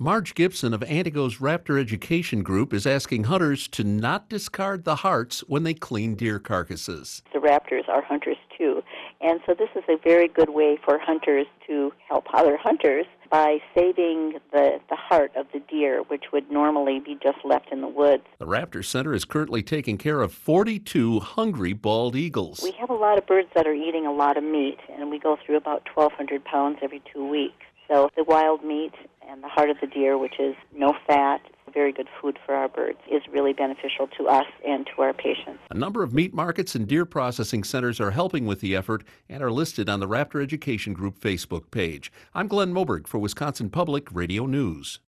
Marge Gibson of Antigo's Raptor Education Group is asking hunters to not discard the hearts when they clean deer carcasses. The raptors are hunters too, and so this is a very good way for hunters to help other hunters by saving the heart of the deer, which would normally be just left in the woods. The Raptor Center is currently taking care of 42 hungry bald eagles. We have a lot of birds that are eating a lot of meat, and we go through about 1,200 pounds every 2 weeks. So the wild meat and the heart of the deer, which is no fat, very good food for our birds, is really beneficial to us and to our patients. A number of meat markets and deer processing centers are helping with the effort and are listed on the Raptor Education Group Facebook page. I'm Glenn Moberg for Wisconsin Public Radio News.